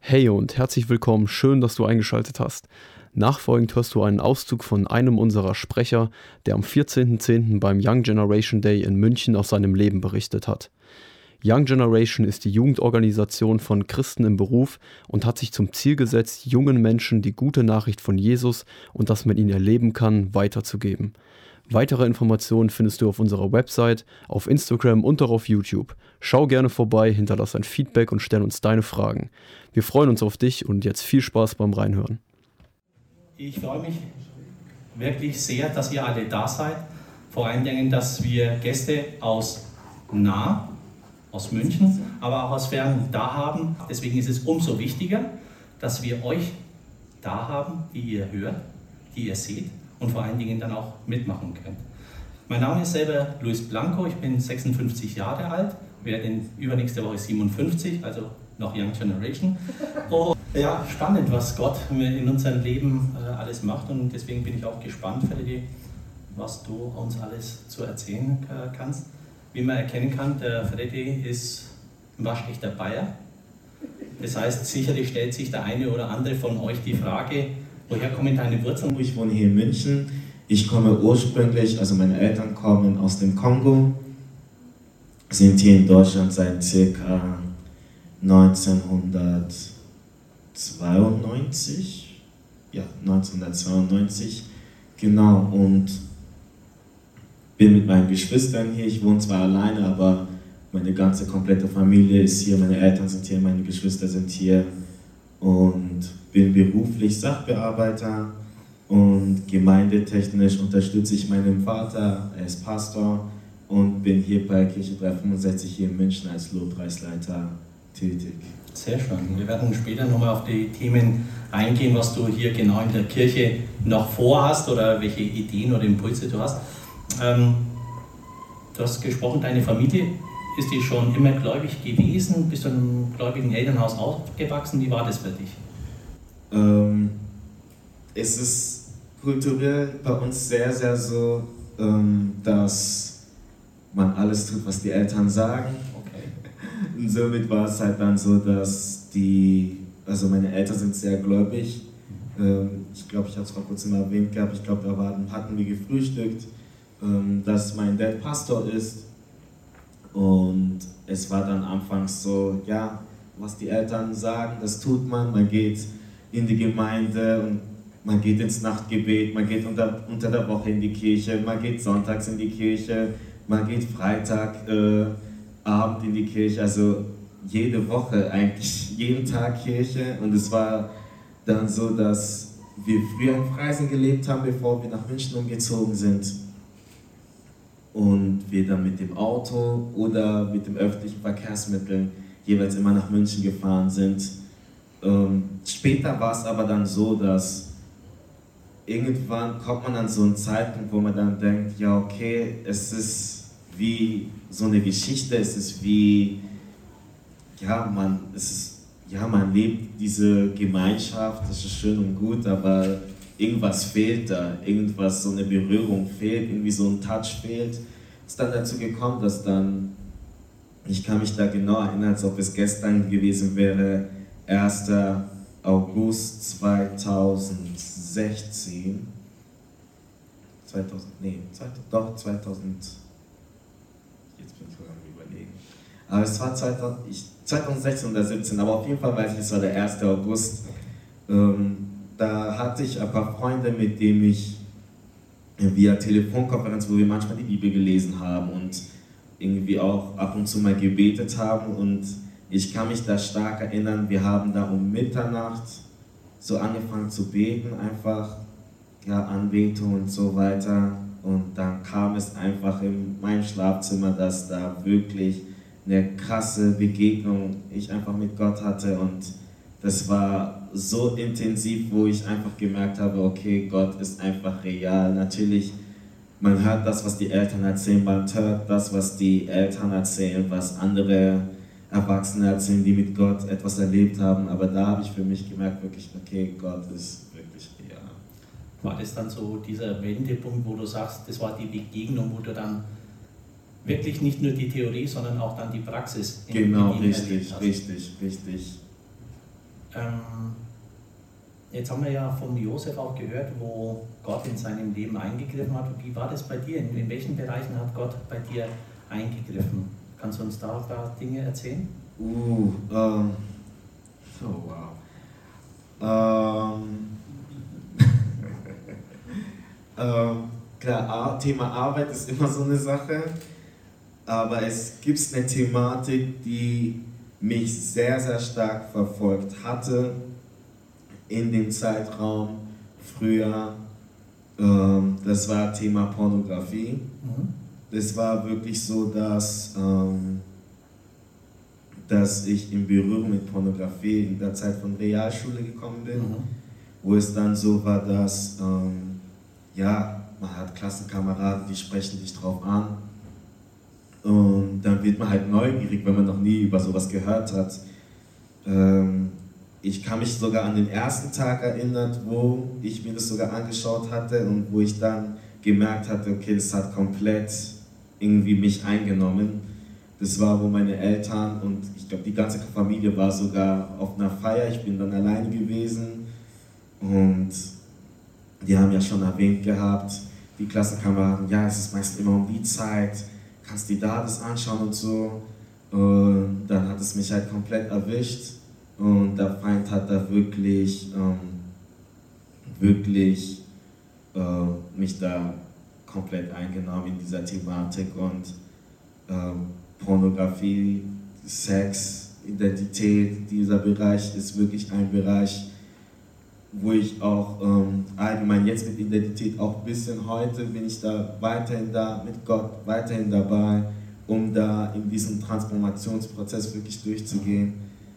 Hey und herzlich willkommen, schön, dass du eingeschaltet hast. Nachfolgend hörst du einen Auszug von einem unserer Sprecher, der am 14.10. beim Young Generation Day in München aus seinem Leben berichtet hat. Young Generation ist die Jugendorganisation von Christen im Beruf und hat sich zum Ziel gesetzt, jungen Menschen die gute Nachricht von Jesus und das man ihnen erleben kann, weiterzugeben. Weitere Informationen findest du auf unserer Website, auf Instagram und auch auf YouTube. Schau gerne vorbei, hinterlass ein Feedback und stell uns deine Fragen. Wir freuen uns auf dich und jetzt viel Spaß beim Reinhören. Ich freue mich wirklich sehr, dass ihr alle da seid. Vor allen Dingen, dass wir Gäste aus München, aber auch aus fern da haben. Deswegen ist es umso wichtiger, dass wir euch da haben, die ihr hört, die ihr seht und vor allen Dingen dann auch mitmachen könnt. Mein Name ist selber Luis Blanco, ich bin 56 Jahre alt, werde übernächste Woche 57, also noch Young Generation. Und ja, spannend, was Gott in unserem Leben alles macht, und deswegen bin ich auch gespannt, Freddy, was du uns alles zu erzählen kannst. Wie man erkennen kann, der Freddy ist ein waschechter Bayer. Das heißt, sicherlich stellt sich der eine oder andere von euch die Frage, woher kommen deine Wurzeln? Ich wohne hier in München. Ich komme ursprünglich, also meine Eltern kommen aus dem Kongo, sind hier in Deutschland seit ca. 1992. Ja, 1992, genau, und bin mit meinen Geschwistern hier. Ich wohne zwar alleine, aber meine ganze komplette Familie ist hier, meine Eltern sind hier, meine Geschwister sind hier, und bin beruflich Sachbearbeiter und gemeindetechnisch unterstütze ich meinen Vater, er ist Pastor, und bin hier bei Kirche 365 hier in München als Lobpreisleiter tätig. Sehr schön. Wir werden später nochmal auf die Themen eingehen, was du hier genau in der Kirche noch vorhast oder welche Ideen oder Impulse du hast. Du hast gesprochen, deine Familie, ist die schon immer gläubig gewesen? Bist du in einem gläubigen Elternhaus aufgewachsen? Wie war das für dich? Es ist kulturell bei uns sehr, sehr so, dass man alles tut, was die Eltern sagen. Okay. Und somit war es halt dann so, dass also meine Eltern sind sehr gläubig. Ich glaube, ich habe es vor kurzem erwähnt gehabt, ich glaube, da hatten wir gefrühstückt, dass mein Dad Pastor ist. Und es war dann anfangs so, ja, was die Eltern sagen, das tut man. Man geht in die Gemeinde und man geht ins Nachtgebet, man geht unter der Woche in die Kirche, man geht sonntags in die Kirche, man geht Freitagabend in die Kirche, also jede Woche eigentlich, jeden Tag Kirche. Und es war dann so, dass wir früher in Freising gelebt haben, bevor wir nach München umgezogen sind. Und wir dann mit dem Auto oder mit dem öffentlichen Verkehrsmittel jeweils immer nach München gefahren sind. Später war es aber dann so, dass irgendwann kommt man an so einen Zeitpunkt, wo man dann denkt, ja okay, es ist wie so eine Geschichte, es ist wie, man lebt diese Gemeinschaft, das ist schön und gut, aber irgendwas fehlt da, so eine Berührung fehlt, irgendwie so ein Touch fehlt. Es ist dann dazu gekommen, dass dann, ich kann mich da genau erinnern, als ob es gestern gewesen wäre, 1. August 2016, 2000, jetzt bin ich sogar am Überlegen. Aber es war 2016 oder 2017, aber auf jeden Fall weiß ich, es war der 1. August. Da hatte ich ein paar Freunde, mit denen ich via Telefonkonferenz, wo wir manchmal die Bibel gelesen haben und irgendwie auch ab und zu mal gebetet haben. Und ich kann mich da stark erinnern, wir haben da um Mitternacht so angefangen zu beten, einfach, Anbetung und so weiter. Und dann kam es einfach in meinem Schlafzimmer, dass da wirklich eine krasse Begegnung ich einfach mit Gott hatte. Und das war so intensiv, wo ich einfach gemerkt habe, okay, Gott ist einfach real. Natürlich, man hört das, was die Eltern erzählen, man hört das, was die Eltern erzählen, was andere Erwachsene erzählen, die mit Gott etwas erlebt haben. Aber da habe ich für mich gemerkt, wirklich, okay, Gott ist wirklich real. War das dann so dieser Wendepunkt, wo du sagst, das war die Begegnung, wo du dann wirklich nicht nur die Theorie, sondern auch dann die Praxis Genau, richtig. Jetzt haben wir ja von Josef auch gehört, wo Gott in seinem Leben eingegriffen hat. Wie war das bei dir? In welchen Bereichen hat Gott bei dir eingegriffen? Kannst du uns da ein paar Dinge erzählen? Oh wow. Klar, Thema Arbeit ist immer so eine Sache, aber es gibt eine Thematik, die mich sehr, sehr stark verfolgt hatte in dem Zeitraum früher. Das war Thema Pornografie. Das war wirklich so, dass ich in Berührung mit Pornografie in der Zeit von Realschule gekommen bin, wo es dann so war, dass man hat Klassenkameraden, die sprechen dich drauf an und dann wird man halt neugierig, wenn man noch nie über sowas gehört hat. Ich kann mich sogar an den ersten Tag erinnern, wo ich mir das sogar angeschaut hatte und wo ich dann gemerkt hatte, okay, das hat komplett irgendwie mich eingenommen. Das war, wo meine Eltern und ich glaube die ganze Familie war sogar auf einer Feier, ich bin dann alleine gewesen und die haben ja schon erwähnt gehabt, die Klassenkameraden, ja, es ist meist immer um die Zeit, kannst du dir da das anschauen und so. Und dann hat es mich halt komplett erwischt und der Feind hat da wirklich mich da komplett eingenommen in dieser Thematik und Pornografie, Sex, Identität, dieser Bereich ist wirklich ein Bereich, wo ich auch allgemein jetzt mit Identität auch ein bisschen heute bin ich da weiterhin da mit Gott, weiterhin dabei, um da in diesem Transformationsprozess wirklich durchzugehen.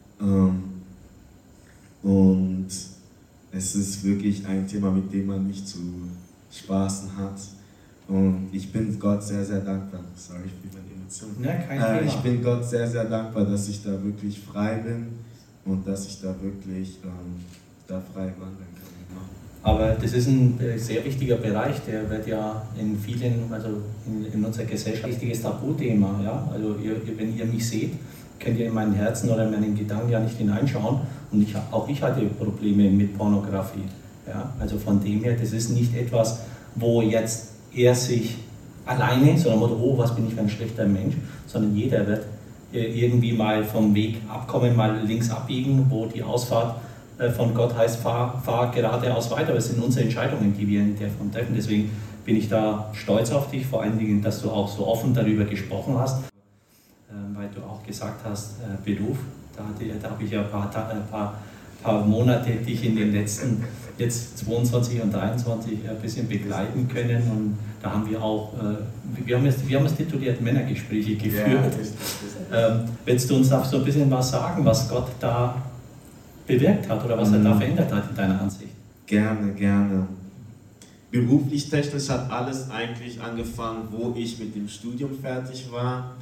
Und es ist wirklich ein Thema, mit dem man nicht zu spaßen hat. Und ich bin Gott sehr, sehr dankbar. Sorry für meine Emotionen. Ja, kein Thema. Ich bin Gott sehr, sehr dankbar, dass ich da wirklich frei bin und dass ich da wirklich da frei wandern kann. Aber das ist ein sehr wichtiger Bereich, der wird ja in vielen, also in unserer Gesellschaft ein wichtiges Tabuthema. Ja? Also wenn ihr mich seht, könnt ihr in meinen Herzen oder in meinen Gedanken ja nicht hineinschauen. Und auch ich hatte Probleme mit Pornografie. Ja? Also von dem her, das ist nicht etwas, wo jetzt er sich alleine, sondern oh, was bin ich für ein schlechter Mensch, sondern jeder wird irgendwie mal vom Weg abkommen, mal links abbiegen, wo die Ausfahrt von Gott heißt, fahr geradeaus weiter. Aber es sind unsere Entscheidungen, die wir in der Form treffen. Deswegen bin ich da stolz auf dich, vor allen Dingen, dass du auch so offen darüber gesprochen hast, weil du auch gesagt hast, Beruf. Da habe ich ja ein paar Monate dich in den letzten, jetzt 22 und 23, ein bisschen begleiten können. Und da haben wir auch, wir haben es tituliert, Männergespräche geführt. Ja, willst du uns da so ein bisschen was sagen, was Gott da bewirkt hat oder was er da verändert hat in deiner Ansicht? Gerne, gerne. Beruflich, technisch hat alles eigentlich angefangen, wo ich mit dem Studium fertig war.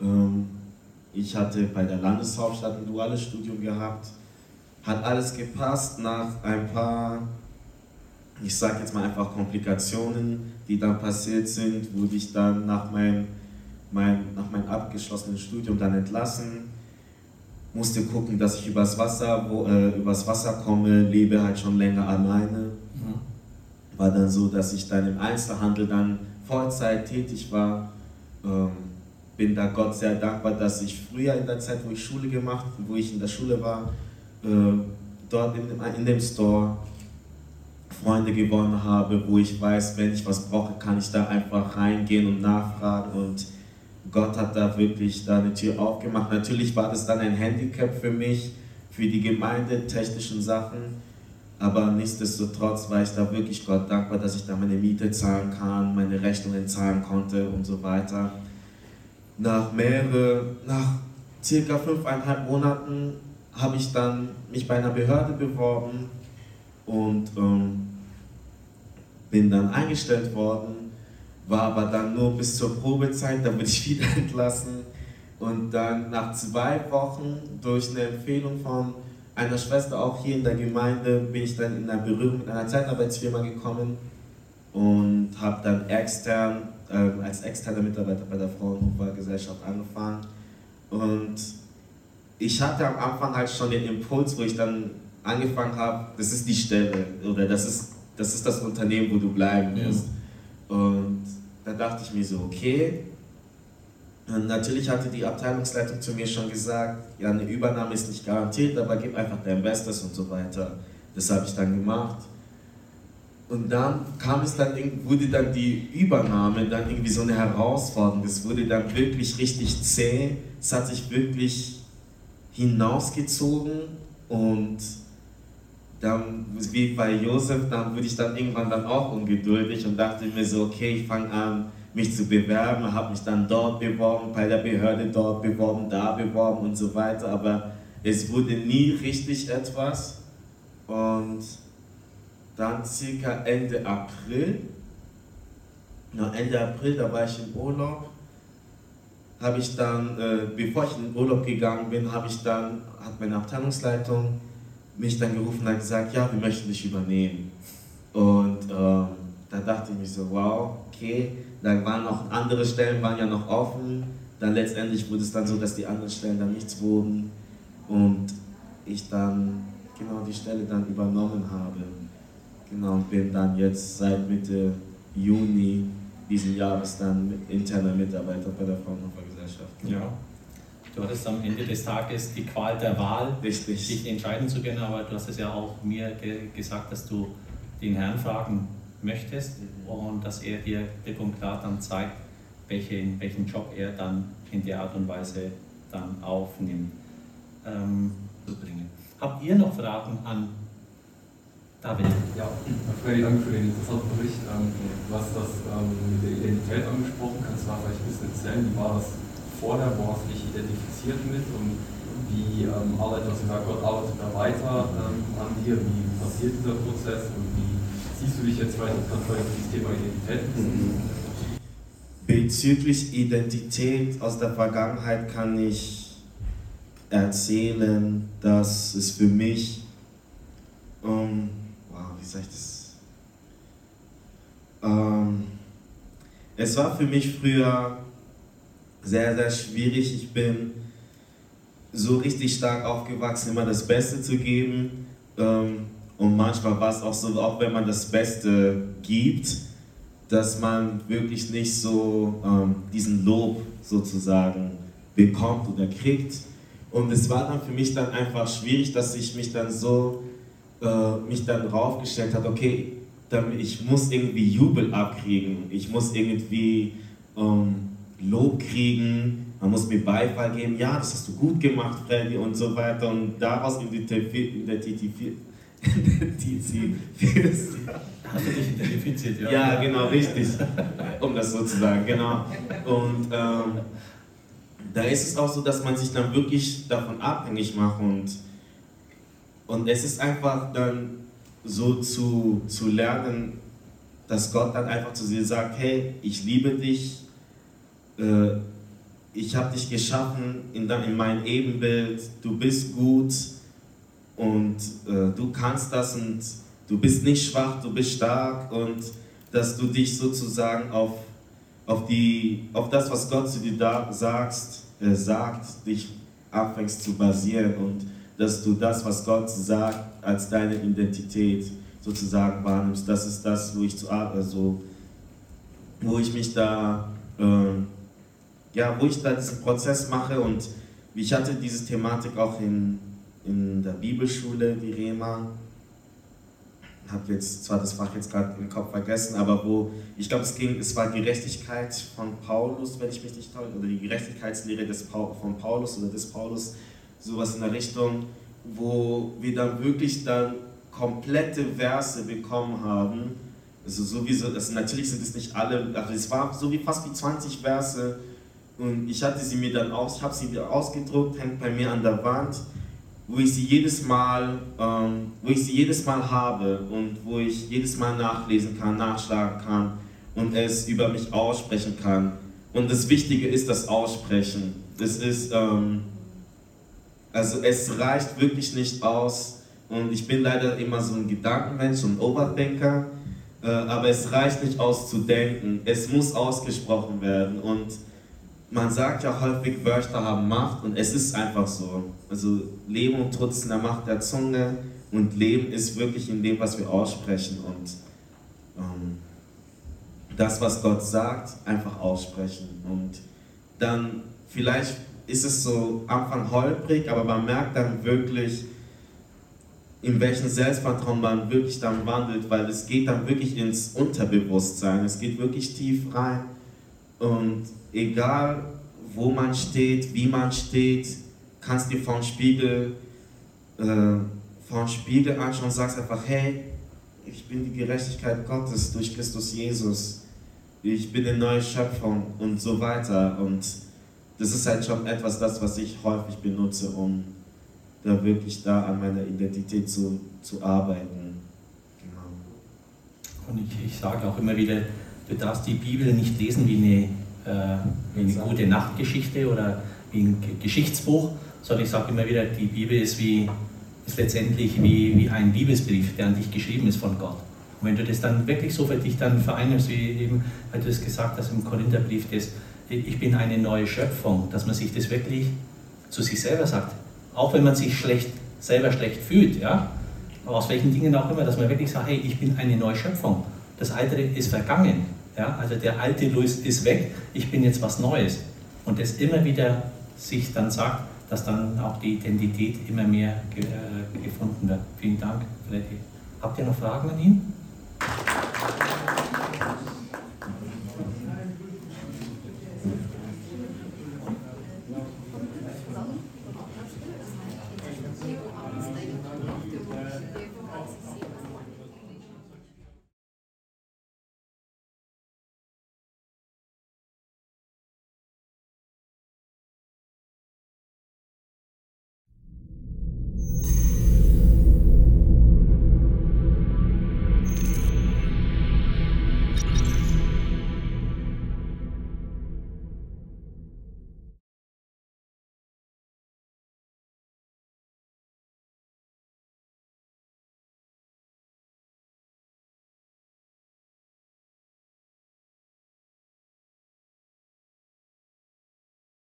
Ich hatte bei der Landeshauptstadt ein duales Studium gehabt. Hat alles gepasst nach ein paar, ich sage jetzt mal einfach Komplikationen, die dann passiert sind, wurde ich dann nach meinem abgeschlossenen Studium dann entlassen. Musste gucken, dass ich übers Wasser komme, lebe halt schon länger alleine. War dann so, dass ich dann im Einzelhandel dann Vollzeit tätig war. Bin da Gott sehr dankbar, dass ich früher in der Zeit, wo ich in der Schule war, dort in dem Store Freunde gewonnen habe, wo ich weiß, wenn ich was brauche, kann ich da einfach reingehen und nachfragen und Gott hat da wirklich eine Tür aufgemacht. Natürlich war das dann ein Handicap für mich, für die gemeindetechnischen Sachen, aber nichtsdestotrotz war ich da wirklich Gott dankbar, dass ich da meine Miete zahlen kann, meine Rechnungen zahlen konnte und so weiter. Nach circa 5,5 Monaten habe ich dann mich bei einer Behörde beworben und bin dann eingestellt worden. War aber dann nur bis zur Probezeit, dann wurde ich wieder entlassen. Und dann nach 2 Wochen durch eine Empfehlung von einer Schwester auch hier in der Gemeinde bin ich dann in Berührung mit einer Zeitarbeitsfirma gekommen und habe dann als externer Mitarbeiter bei der Fraunhofer-Gesellschaft angefangen. Und ich hatte am Anfang halt schon den Impuls, wo ich dann angefangen habe, das ist die Stelle oder das ist das Unternehmen, wo du bleiben wirst. Und da dachte ich mir so, okay. Und natürlich hatte die Abteilungsleitung zu mir schon gesagt, ja, eine Übernahme ist nicht garantiert, aber gib einfach dein Bestes und so weiter. Das habe ich dann gemacht. Und dann wurde dann die Übernahme dann irgendwie so eine Herausforderung. Das wurde dann wirklich richtig zäh. Es hat sich wirklich hinausgezogen und dann, wie bei Josef, dann wurde ich dann irgendwann dann auch ungeduldig und dachte mir so, okay, ich fange an, mich zu bewerben, habe mich dann dort beworben, bei der Behörde dort beworben, da beworben und so weiter, aber es wurde nie richtig etwas. Und dann circa Ende April, da war ich im Urlaub, habe ich dann, bevor ich in den Urlaub gegangen bin, hat meine Abteilungsleitung mich dann gerufen und hat gesagt, ja, wir möchten dich übernehmen. Und da dachte ich mir so, wow, okay, da waren noch andere Stellen, waren ja noch offen. Dann letztendlich wurde es dann so, dass die anderen Stellen dann nichts wurden und ich dann genau die Stelle dann übernommen habe. Genau, und bin dann jetzt seit Mitte Juni diesen Jahres dann interner Mitarbeiter bei der Fraunhofer Gesellschaft. Ja. Du hattest am Ende des Tages die Qual der Wahl, Richtig. dich entscheiden zu können, aber du hast es ja auch mir gesagt, dass du den Herrn fragen möchtest und dass er dir klipp und klar dann zeigt, welchen Job er dann in der Art und Weise dann aufnimmt. Habt ihr noch Fragen an David? Ja, Freddy, danke für den interessanten Bericht. Du hast das mit der Identität angesprochen. Kannst du da vielleicht ein bisschen erzählen? Wie war das vorher? Wo hast du dich identifiziert mit? Und wie arbeitet Gott arbeitet da weiter an dir? Wie passiert dieser Prozess? Und wie siehst du dich jetzt vielleicht auf das Thema Identität? Bezüglich Identität aus der Vergangenheit kann ich erzählen, dass es für mich, wie sag ich das? Es war für mich früher sehr, sehr schwierig. Ich bin so richtig stark aufgewachsen, immer das Beste zu geben. Und manchmal war es auch so, auch wenn man das Beste gibt, dass man wirklich nicht so diesen Lob sozusagen bekommt oder kriegt. Und es war dann für mich dann einfach schwierig, dass ich mich dann raufgestellt habe, okay, ich muss irgendwie Jubel abkriegen, ich muss irgendwie Lob kriegen, man muss mir Beifall geben, ja, das hast du gut gemacht, Freddy und so weiter. Und daraus Hast du dich identifiziert, ja? Ja, genau, richtig, um das so zu sagen, genau. Und da ist es auch so, dass man sich dann wirklich davon abhängig macht und es ist einfach dann so zu lernen, dass Gott dann einfach zu dir sagt, hey, ich liebe dich, ich habe dich geschaffen in mein Ebenbild, du bist gut und du kannst das und du bist nicht schwach, du bist stark und dass du dich sozusagen auf das, was Gott zu dir sagt, dich anfängst zu basieren und dass du das, was Gott sagt, als deine Identität sozusagen wahrnimmst. Das ist das, wo ich diesen Prozess mache und ich hatte diese Thematik auch in der Bibelschule, die Rema. Ich habe jetzt zwar das Fach jetzt gerade im Kopf vergessen, aber ich glaube, es war Gerechtigkeit von Paulus, wenn ich mich nicht täusche, oder die Gerechtigkeitslehre von Paulus oder des Paulus, sowas in der Richtung, wo wir dann wirklich dann komplette Verse bekommen haben. Also natürlich sind es nicht alle, also es war so fast wie 20 Verse und ich habe sie mir ausgedruckt, hängt bei mir an der Wand, wo ich sie jedes Mal habe und wo ich jedes Mal nachlesen kann, nachschlagen kann und es über mich aussprechen kann. Und das Wichtige ist das Aussprechen. Es reicht wirklich nicht aus und ich bin leider immer so ein Gedankenmensch, so ein Overthinker, aber es reicht nicht aus zu denken, es muss ausgesprochen werden und man sagt ja häufig, Wörter haben Macht und es ist einfach so. Also Leben und Tod ist in der Macht der Zunge Und Leben ist wirklich in dem, was wir aussprechen und das, was Gott sagt, einfach aussprechen. Und dann vielleicht ist es so am Anfang holprig, aber man merkt dann wirklich, in welchem Selbstvertrauen man wirklich dann wandelt, weil es geht dann wirklich ins Unterbewusstsein, es geht wirklich tief rein und egal wo man steht, wie man steht, kannst dir vom Spiegel anschauen und sagst einfach, hey, ich bin die Gerechtigkeit Gottes durch Christus Jesus, ich bin eine neue Schöpfung und so weiter und das ist halt schon etwas, das, was ich häufig benutze, um da wirklich an meiner Identität zu arbeiten. Genau. Und ich sage auch immer wieder, du darfst die Bibel nicht lesen wie eine gute Nachtgeschichte oder wie ein Geschichtsbuch, sondern ich sage immer wieder, die Bibel ist letztendlich wie ein Liebesbrief, der an dich geschrieben ist von Gott. Und wenn du das dann wirklich so für dich dann vereinigst, wie eben, weil du es gesagt hast im Korintherbrief, ich bin eine neue Schöpfung, dass man sich das wirklich zu sich selber sagt. Auch wenn man sich selber schlecht fühlt, ja, aus welchen Dingen auch immer, dass man wirklich sagt, hey, ich bin eine neue Schöpfung. Das Alte ist vergangen, ja, also der alte Louis ist weg, ich bin jetzt was Neues. Und das immer wieder sich dann sagt, dass dann auch die Identität immer mehr gefunden wird. Vielen Dank, Freddy. Habt ihr noch Fragen an ihn?